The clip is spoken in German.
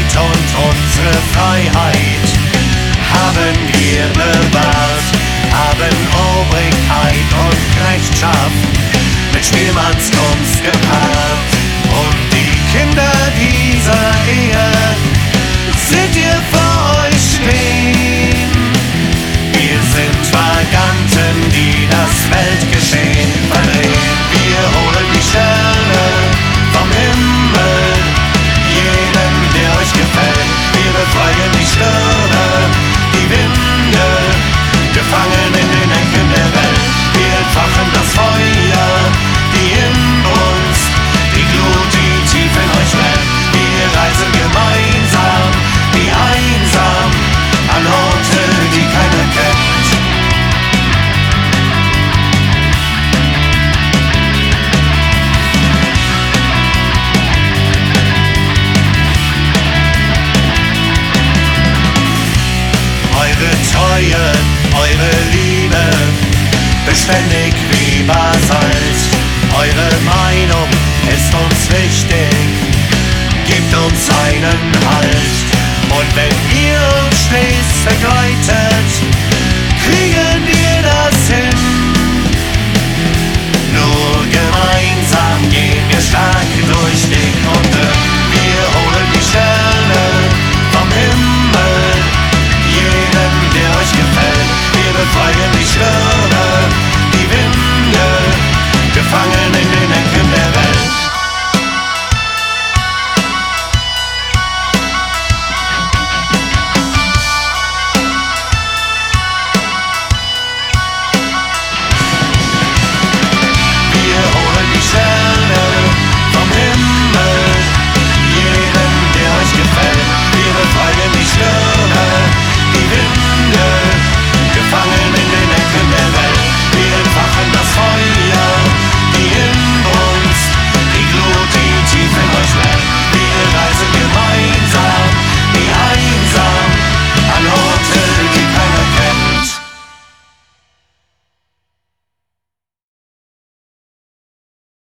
Sicherheit und unsere Freiheit haben wir bewahrt, haben Obrigkeit und Knechtschaft mit Spielmannskunst gepaart. Und die Kinder dieser Ehe seht ihr vor euch stehen. Wir sind Vaganten, die das Weltgeschehen verdrehen. Wir holen die Sterne vom Himmel, jeden, der euch gefällt. Wir befreien die Stürme, die Winde, gefangen in den Ecken der Welt. Wir entfachen das Feuer, die in uns, die Glut, die tief in euch brennt. Wir reisen gemeinsam, wie einsam, an Orte, die keiner kennt. Eure Treue, eure Liebe, beständig wie Basalt. Eure Meinung ist uns wichtig, gebt uns einen Halt.